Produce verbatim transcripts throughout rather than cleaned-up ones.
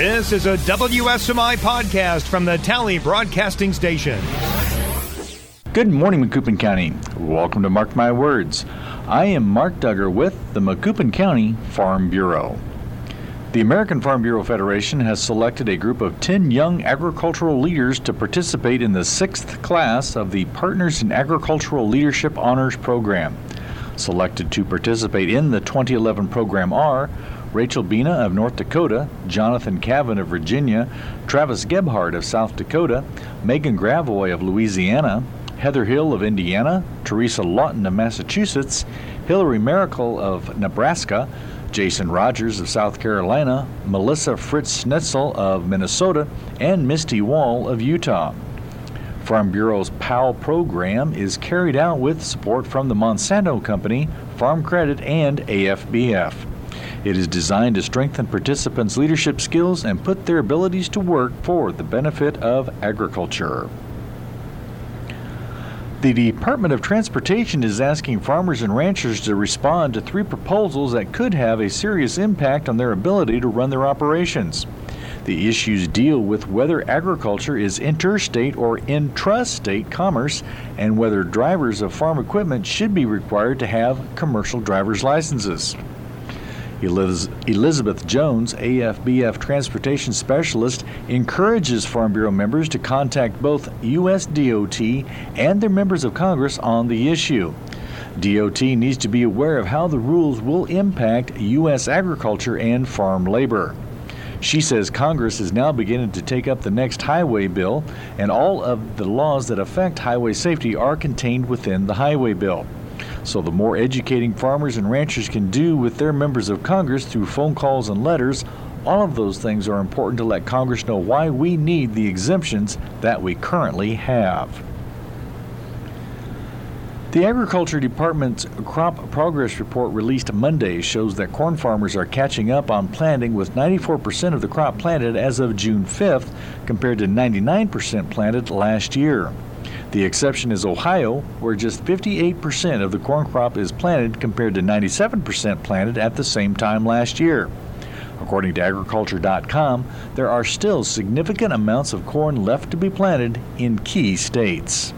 This is a W S M I podcast from the Tally Broadcasting Station. Good morning, Macoupin County. Welcome to Mark My Words. I am Mark Duggar with the Macoupin County Farm Bureau. The American Farm Bureau Federation has selected a group of ten young agricultural leaders to participate in the sixth class of the Partners in Agricultural Leadership Honors Program. Selected to participate in the twenty eleven program are Rachel Bina of North Dakota, Jonathan Cavan of Virginia, Travis Gebhardt of South Dakota, Megan Gravoy of Louisiana, Heather Hill of Indiana, Teresa Lawton of Massachusetts, Hillary Miracle of Nebraska, Jason Rogers of South Carolina, Melissa Fritz Schnetzel of Minnesota, and Misty Wall of Utah. Farm Bureau's P A L program is carried out with support from the Monsanto Company, Farm Credit, and A F B F. It is designed to strengthen participants' leadership skills and put their abilities to work for the benefit of agriculture. The Department of Transportation is asking farmers and ranchers to respond to three proposals that could have a serious impact on their ability to run their operations. The issues deal with whether agriculture is interstate or intrastate commerce and whether drivers of farm equipment should be required to have commercial driver's licenses. Eliz- Elizabeth Jones, A F B F Transportation Specialist, encourages Farm Bureau members to contact both U S D O T and their members of Congress on the issue. D O T needs to be aware of how the rules will impact U S agriculture and farm labor. She says Congress is now beginning to take up the next highway bill, and all of the laws that affect highway safety are contained within the highway bill. So the more educating farmers and ranchers can do with their members of Congress through phone calls and letters, all of those things are important to let Congress know why we need the exemptions that we currently have. The Agriculture Department's Crop Progress Report released Monday shows that corn farmers are catching up on planting, with ninety-four percent of the crop planted as of June fifth compared to ninety-nine percent planted last year. The exception is Ohio, where just fifty-eight percent of the corn crop is planted compared to ninety-seven percent planted at the same time last year. According to agriculture dot com, there are still significant amounts of corn left to be planted in key states.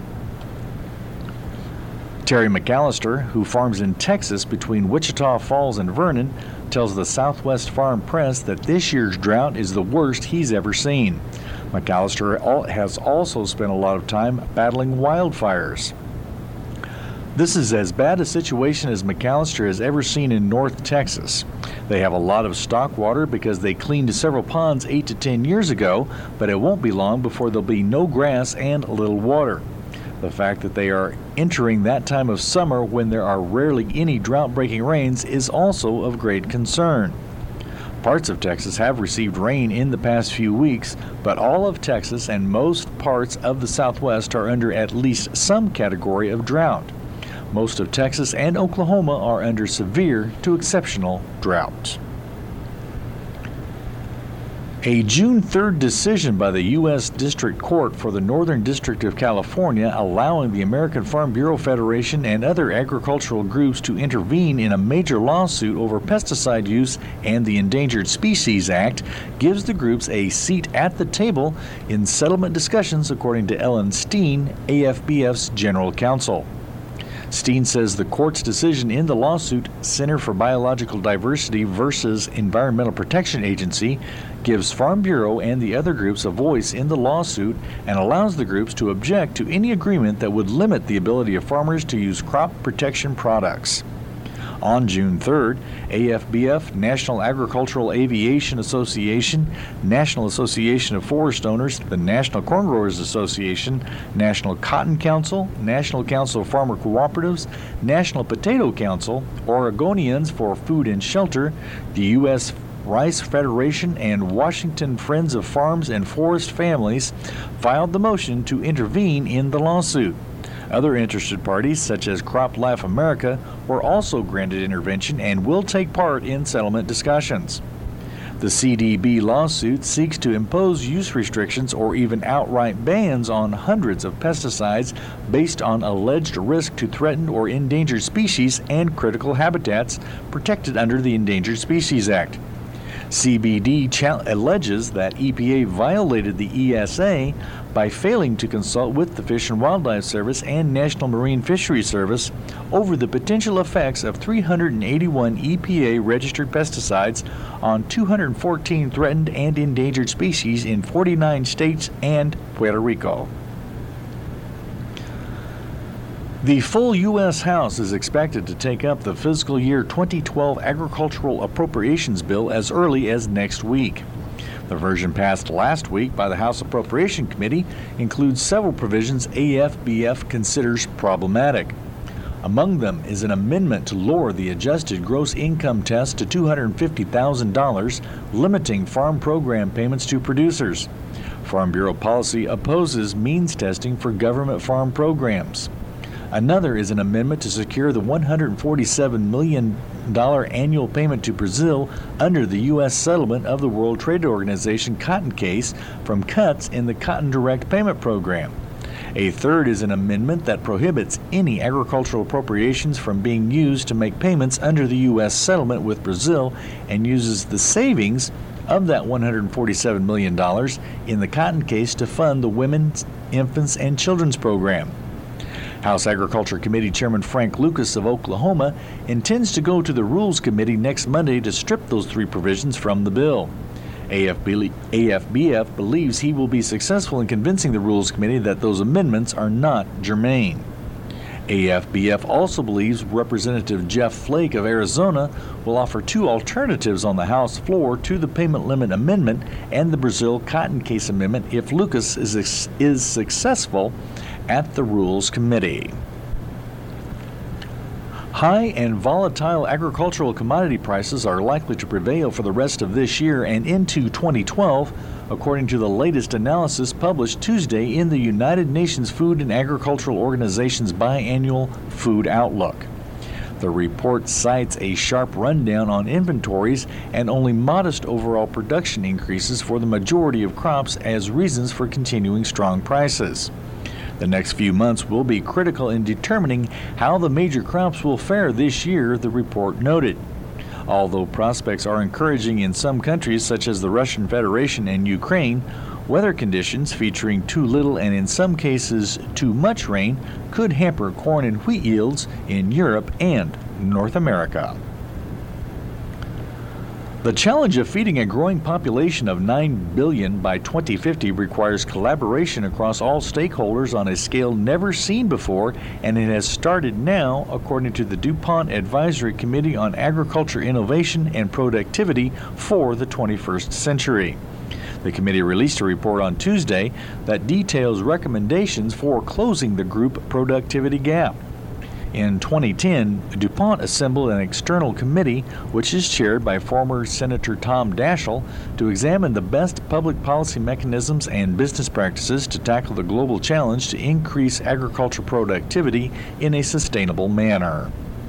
Terry McAllister, who farms in Texas between Wichita Falls and Vernon, tells the Southwest Farm Press that this year's drought is the worst he's ever seen. McAllister has also spent a lot of time battling wildfires. This is as bad a situation as McAllister has ever seen in North Texas. They have a lot of stock water because they cleaned several ponds eight to ten years ago, but it won't be long before there'll be no grass and little water. The fact that they are entering that time of summer when there are rarely any drought-breaking rains is also of great concern. Parts of Texas have received rain in the past few weeks, but all of Texas and most parts of the Southwest are under at least some category of drought. Most of Texas and Oklahoma are under severe to exceptional drought. A June third decision by the U S District Court for the Northern District of California allowing the American Farm Bureau Federation and other agricultural groups to intervene in a major lawsuit over pesticide use and the Endangered Species Act gives the groups a seat at the table in settlement discussions, according to Ellen Steen, A F B F's General Counsel. Steen says the court's decision in the lawsuit, Center for Biological Diversity versus Environmental Protection Agency, gives Farm Bureau and the other groups a voice in the lawsuit and allows the groups to object to any agreement that would limit the ability of farmers to use crop protection products. On June third, A F B F, National Agricultural Aviation Association, National Association of Forest Owners, the National Corn Growers Association, National Cotton Council, National Council of Farmer Cooperatives, National Potato Council, Oregonians for Food and Shelter, the U S Rice Federation, and Washington Friends of Farms and Forest Families filed the motion to intervene in the lawsuit. Other interested parties, such as CropLife America, were also granted intervention and will take part in settlement discussions. The C D B lawsuit seeks to impose use restrictions or even outright bans on hundreds of pesticides based on alleged risk to threatened or endangered species and critical habitats protected under the Endangered Species Act. C B D cha- alleges that E P A violated the E S A by failing to consult with the Fish and Wildlife Service and National Marine Fisheries Service over the potential effects of three hundred eighty-one E P A-registered pesticides on two hundred fourteen threatened and endangered species in forty-nine states and Puerto Rico. The full U S House is expected to take up the fiscal year twenty twelve Agricultural Appropriations Bill as early as next week. The version passed last week by the House Appropriation Committee includes several provisions A F B F considers problematic. Among them is an amendment to lower the adjusted gross income test to two hundred fifty thousand dollars, limiting farm program payments to producers. Farm Bureau policy opposes means testing for government farm programs. Another is an amendment to secure the one hundred forty-seven million dollars annual payment to Brazil under the U S settlement of the World Trade Organization cotton case from cuts in the Cotton Direct Payment Program. A third is an amendment that prohibits any agricultural appropriations from being used to make payments under the U S settlement with Brazil and uses the savings of that one hundred forty-seven million dollars in the cotton case to fund the Women's, Infants, and Children's Program. House Agriculture Committee Chairman Frank Lucas of Oklahoma intends to go to the Rules Committee next Monday to strip those three provisions from the bill. A F B F believes he will be successful in convincing the Rules Committee that those amendments are not germane. A F B F also believes Representative Jeff Flake of Arizona will offer two alternatives on the House floor to the payment limit amendment and the Brazil cotton case amendment if Lucas is, is successful at the Rules Committee. High and volatile agricultural commodity prices are likely to prevail for the rest of this year and into twenty twelve, according to the latest analysis published Tuesday in the United Nations Food and Agricultural Organization's biannual Food Outlook. The report cites a sharp rundown on inventories and only modest overall production increases for the majority of crops as reasons for continuing strong prices. The next few months will be critical in determining how the major crops will fare this year, the report noted. Although prospects are encouraging in some countries such as the Russian Federation and Ukraine, weather conditions featuring too little and in some cases too much rain could hamper corn and wheat yields in Europe and North America. The challenge of feeding a growing population of nine billion by twenty fifty requires collaboration across all stakeholders on a scale never seen before, and it has started now, according to the DuPont Advisory Committee on Agriculture Innovation and Productivity for the twenty-first century. The committee released a report on Tuesday that details recommendations for closing the group productivity gap. In twenty ten, DuPont assembled an external committee, which is chaired by former Senator Tom Daschle, to examine the best public policy mechanisms and business practices to tackle the global challenge to increase agriculture productivity in a sustainable manner.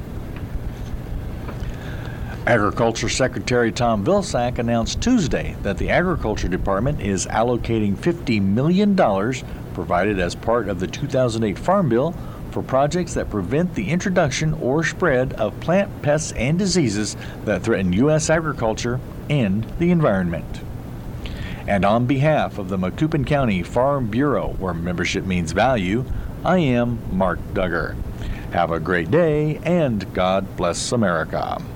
Agriculture Secretary Tom Vilsack announced Tuesday that the Agriculture Department is allocating fifty million dollars, provided as part of the two thousand eight Farm Bill, for projects that prevent the introduction or spread of plant pests and diseases that threaten U S agriculture and the environment. And on behalf of the Macoupin County Farm Bureau, where membership means value, I am Mark Duggar. Have a great day, and God bless America.